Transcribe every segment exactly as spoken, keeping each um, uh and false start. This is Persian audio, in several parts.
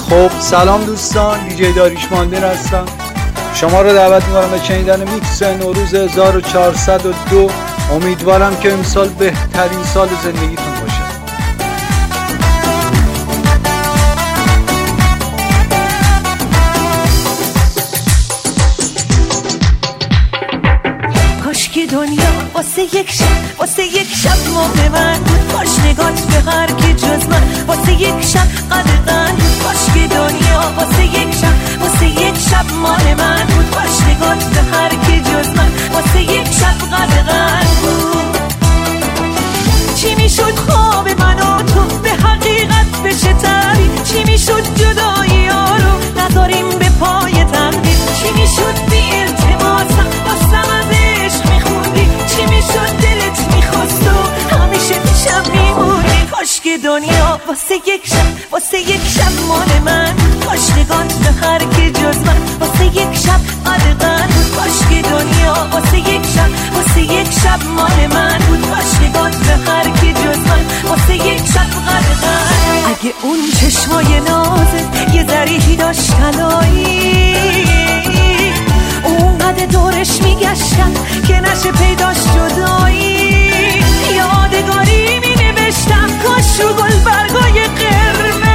خب سلام دوستان، دیجی داریوش ماندن هستم. شما رو دعوت می‌کنم به شنیدن میکس نوروز هزار و چهارصد و دو. امیدوارم که امسال بهترین سال زندگیتون باشه. کاشکی دنیا واسه یک شب واسه یک شب ماه من بود، کاش نگات به هر کی جز من واسه یک شب قدغن بود. کاشکی دنیا واسه یک شب واسه یک شب ماه من بود، کاش نگات به هر کی جز من واسه یک شب قدغن بود. چی میشد خواب من و تو به حقیقت بشه تعبیر؟ چی میشد جدایی ها رو نذاریم به پای تقدیر؟ چی میشد بی ارتباطم واسم از عشق میخوندی؟ چی میشد دلت میخواست و همیشه پیشم میمونی؟ کاش که دنیا واسه یک شب واسه یک شب مال من، کاش نگات به هر کی جز من واسه یک شب قدغن بود. کاش که دنیا واسه یک شب واسه یک شب مال من بود، کاش نگات به هر کی جز من واسه یک شب قدغن. اگه اون چشمای نازت یه ذریحی داشت طلایی، اونقدر دورش میگشتم که نشه پیداش جدایی. یادگاری می نوشتم کاش رو گل برگای قرمز،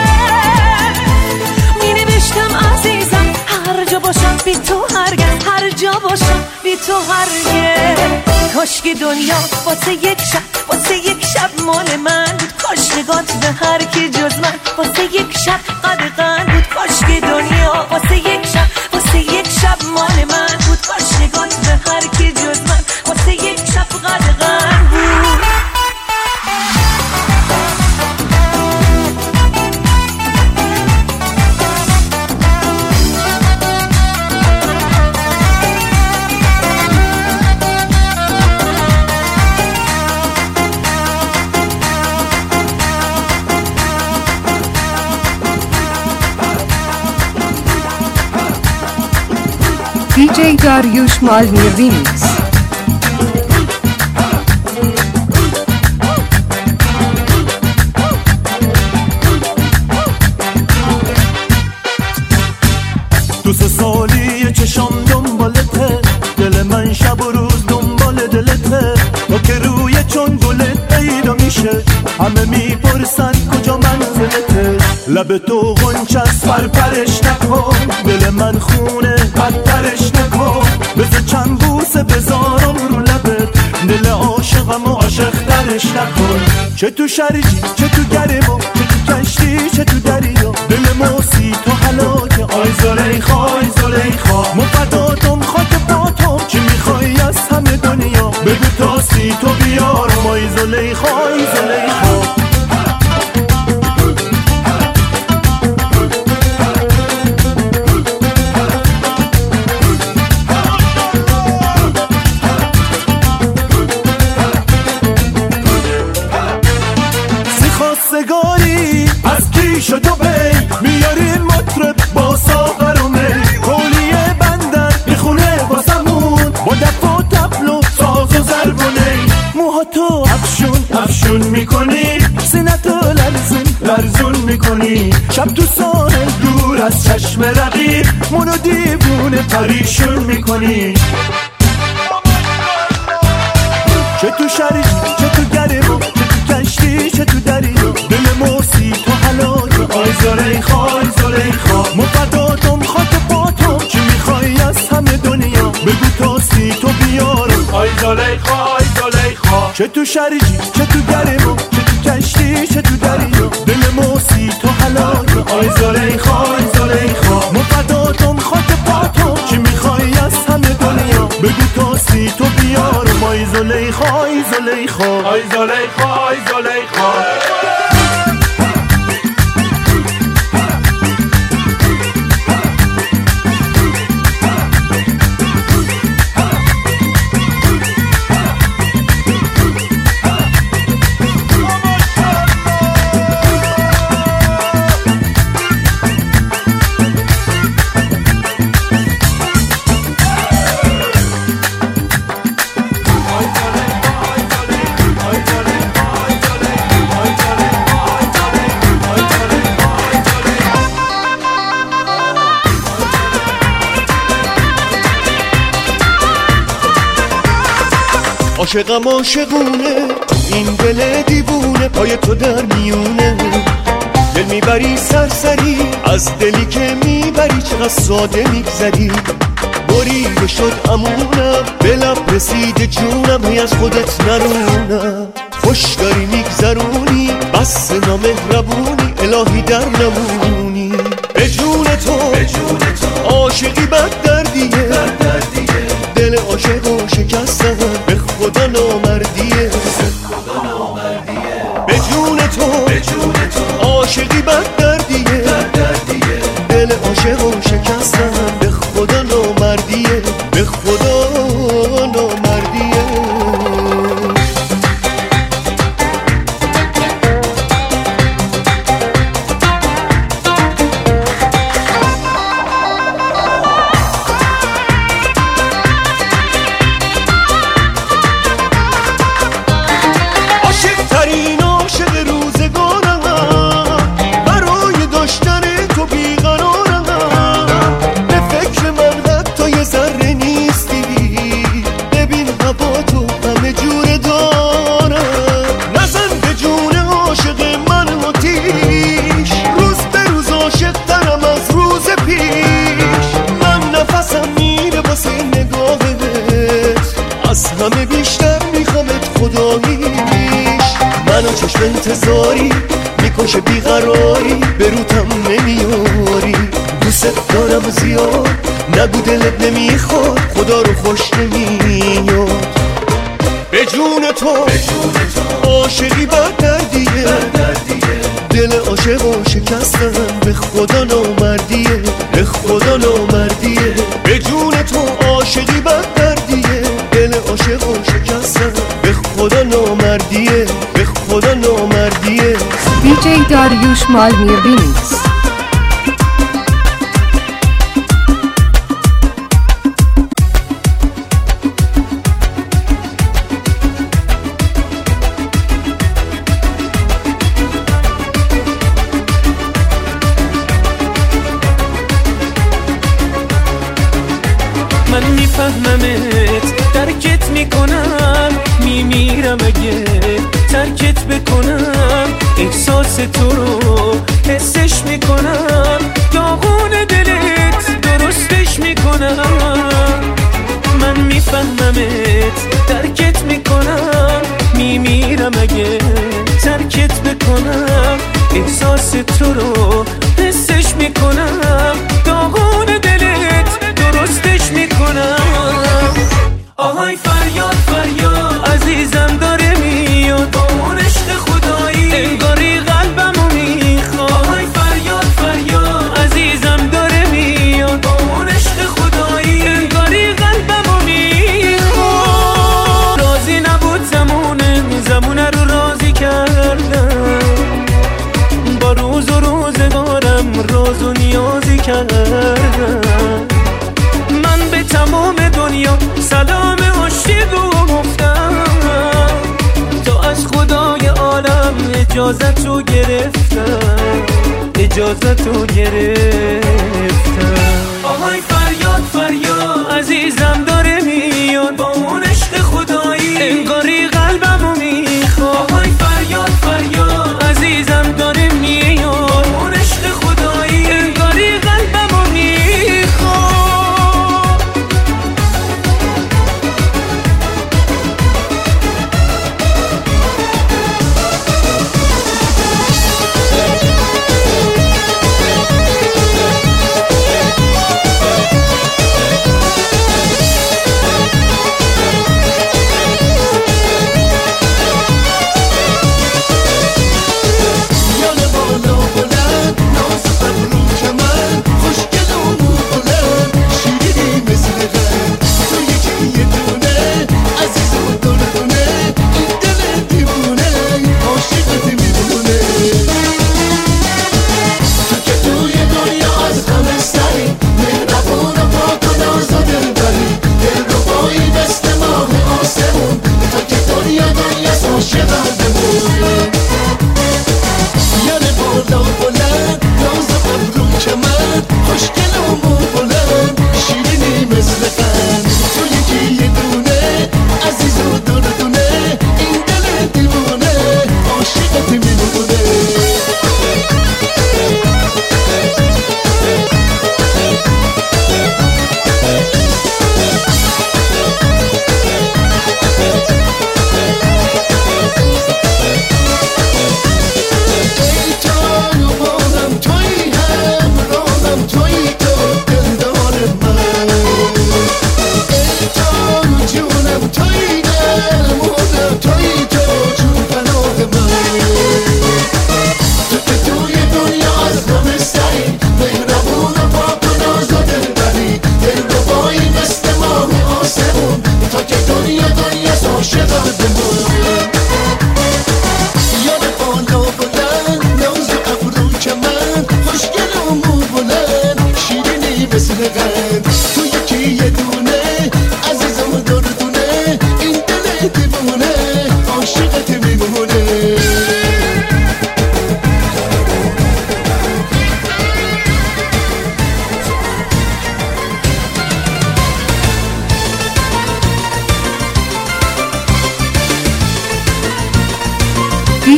می نوشتم عزیزم هر جا باشم بی تو هرگز، هر جا باشم بی تو هرگز. کاش که دنیا واسه یک شب واسه یک شب مال من بود، کاش نگات به هر کی جز من واسه یک شب قدغن بود. کاش که دنیا واسه یک شب واسه یک شب مال من بود، کاش نگات به هر کی جز من واسه یک شب قدغن بود. دیجی داریوش مالنی ریمیکس. دو سه سالی چشام دنبالته، دل من شب و روز دنبال دلته. تا که روی چون گلت پیدا میشه همه میپرسن کجا منزلته. لب تو غنچست پرپرش نکن، دل من خونه بدترش نکن. بذار چند بوسه بذارم رو لبت، دل عاشقم و عاشق ترش نکن. چه تو شرجی چه تو گرمو، چه تو کشتی چه تو دریا، دل موسی تو حلاکه. آی زلیخا آی زلیخا مفداتم خاک پاتم، چی میخوای از همه دنیا بگو تاسی تو بیارم. آی زلیخا آی زلیخا سگاری از کیش و دوبی میارین مطرب با ساغر و می. کولیه بندر میخونه واسمون با دف و تبل و ساز و زربونه. موهاتو افشون افشون میکنی، سینتو لرزون لرزون میکنی. شب تو ساحل دور از چشم رقیب منو دیوونه پریشون میکنی. چه تو شریف چه تو گرم چه تو کشتی چه تو دریا، دل موسی تو حلاکه. آی زلیخا آی زلیخا مفداتم خاک پاتم، چی میخوای از همه دنیا بگو تاسی تو بیارم. آی زلیخا آی زلیخا چه تو شریجی چه تو گرم چه تو کشتی چه تو دریا، دل موسی تو حلاکه. آی زلیخا آی زلیخا مفداتم خاک پاتم، چی میخوای از همه دنیا بگو تاسی تو بیارم. آی زلیخا آی زلیخا آی زلیخا آی زلیخا. Ay, عاشقم عاشقونه این دل دیوونه پای تو در میونه دل میبری سرسری از دلی که میبری چقدر ساده میگذری بریده شد امونم به لب رسیده جونم هی از خودت نرونم خوش داری میگذرونی بس نامهربونی الهی در نمونی به جون تو عاشقی بد دردیه دل عاشق و شکستم به خدا نامردیه به جون تو عاشقی بد دردیه دل عاشق و شکستم به خدا نامردیه به خدا نامردیه همه بیشتر میخوامت خداییش منو چشم انتظاری میکشه بیقراری به روتم نمیاری دوست دارم زیاد نگو دلت نمیخواد خدا رو خوش نمیاد به جون تو عاشقی بد دردیه دل عاشق و شکستم به خدا نامردیه به خدا نامردیه به جون تو عاشقی بد دردیه دل عاشق و شکستم به خدا نامردیه به خدا نامردیه دیجی داریوش مالمیر ریمیکس. من میفهممت درکت میکنم میمیرم اگه ترکت بکنم احساس تو رو حسش میکنم داغون دلت درستش میکنم من میفهممت درکت میکنم میمیرم اگه ترکت بکنم احساس تو رو حسش میکنم داغون دلت درستش میکنم آهای فریاد فریاد عزیزم داره میاد با اون عشق خدایی انگاری قلبمو میخواد آهای فریاد فریاد عزیزم داره میاد با اون عشق خدایی انگاری قلبمو میخواد راضی نبود زمونه زمونه رو راضی کردم با روز و روزگارم راز و نیازی کردم من به تمام دنیا سلام عاشقو گفتم تا از خدای عالم اجازتو گرفتم اجازتو گرفتم آهای فریاد فریاد عزیزم داره میاد با اون عشق خدایی انگاری قلبمو میخواد آهای فریاد فریاد عزیزم داره میاد با اون عشق خدایی انگاری قلبمو میخواد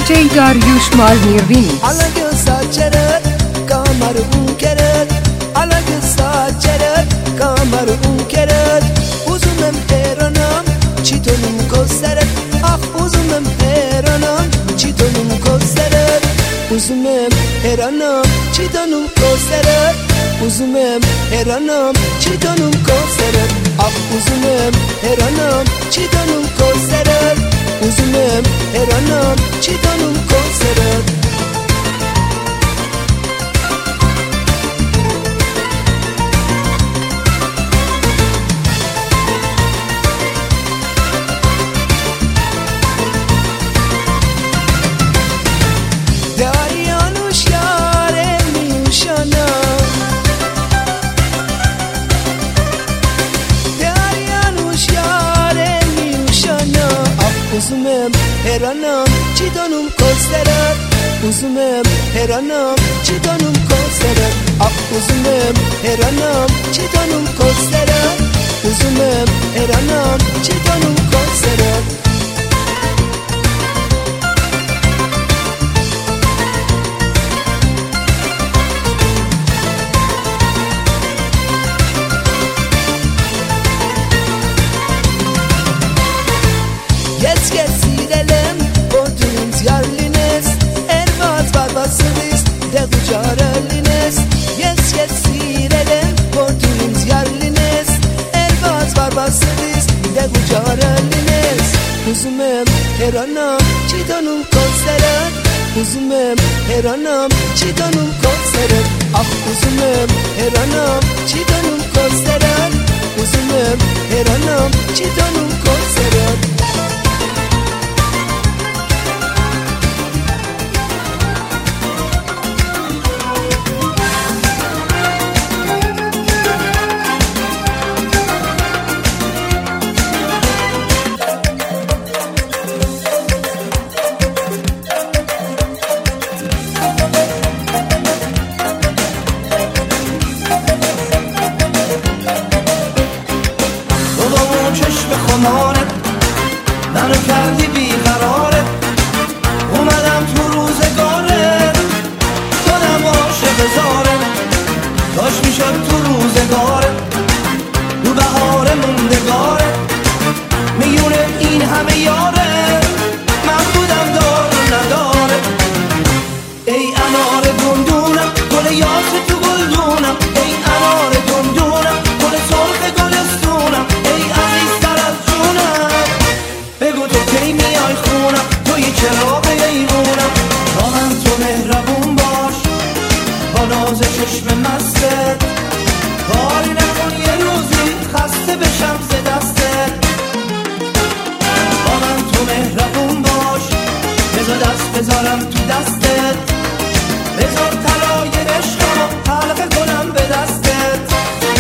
جی داریوش مالمیر رینیکس. Alagı saçları kamar unkerer Alagı saçları kamar unkerer Uzunum peronum çitonum kosterer Ah uzunum peronum çitonum kosterer Uzunum peronum çitonum kosterer Uzunum peronum çitonum kosterer Ah uzunum peronum çitonum kosterer Uzunum peronum çitonum kosterer Uzunum peronum çitonum kosterer Uzunum peronum çitonum kosterer Ah uzunum peronum çitonum kosterer Uzunum peronum çitonum kosterer Geç geç silelim Bodrum ziyarlines Erbaz barbasınız De bucaralines Geç geç silelim Bodrum ziyarlines Erbaz barbasınız De bucaralines Uzunum peronum çitonum kosterer Uzunum peronum çitonum kosterer Ah uzunum peronum çitonum kosterer Uzunum peronum çitonum kosterer منو کردی بیقراره اومدم تو روزگاره شدم عاشق زاره کاش میشد تو روزگاره رو بهار موندگاره میونه این همه یاره من بودم دار و نداره ای انار گندونم گل یاس تو گلدونم ای انار گندونم گل سرخ گلستونم ای عزیزتر از جونم بگو تو کی میای خونم توی چراغ ایوونم با من تو مهربون باش با ناز چشم مستت کاری نکن یه روزی خسته بشم ز دستت با من تو مهربون باش بذار دست بذارم تو دستت بذار طلای عشقم حلقه کنم به دستت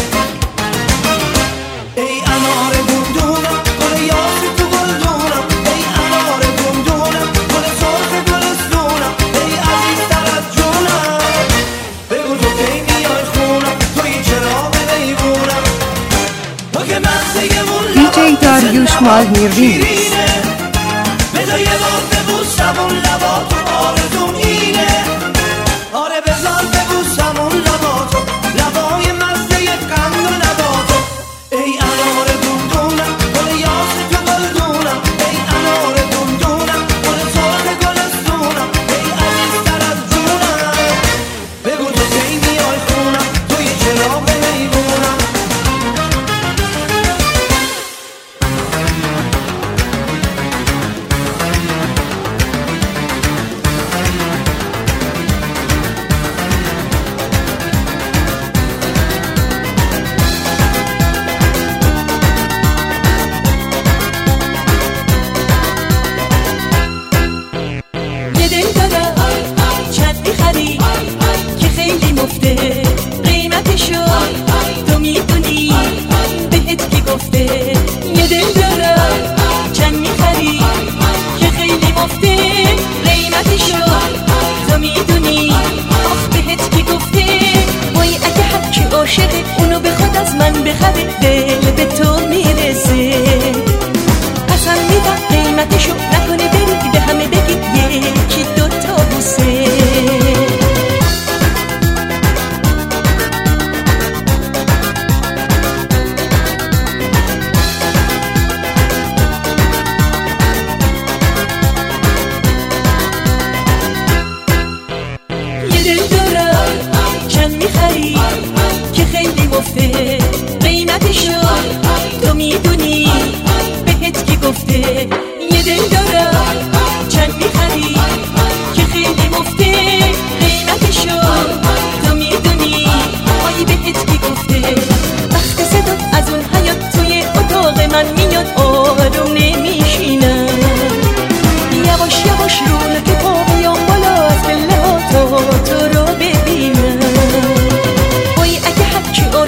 ای انار گندونم گل یاس تو گلدونم ای انار گندونم گل سرخ گلستونم ای عزیزتر از جونم بگو تو کی میای خونم توی چراغ ایوونم تو که مغزیمون دی جی داریوش مالمیر رینیکس. بذار یه بار ببوسم اون لباتو آرزوم اینه آره بذار ببوسم اون لباتو لبای مزه قند و نباتو ای انار گندونم گل یاس تو گلدونم ای انار گندونم گل سرخ گلستونم ای عزیزتر از جونم بگو تو کی میای خونم توی چراغ ایوونم یه دل دارم چند میخری که خیلی مفته قیمتشو تو میدونی بهت کی گفته یه دل دارم چند میخری که خیلی مفته قیمتشو تو میدونی آخ بهت کی گفته وای اگه هر کی عاشقه اونو بخواد از من بخره دل به تو میرسه قسم میدم قیمتشو نکنه بری به همه بگی یکی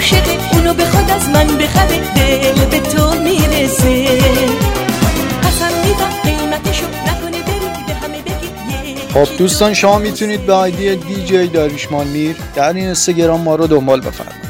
عاشقه اونو بخواد از من بخره دل به تو میرسه قسم میدم قیمتشو نکنه بری به همه بگی. خب دوستان شما میتونید به آیدی دی جی داریوشمال میر در این اینستاگرام ما رو دنبال بفرمایید.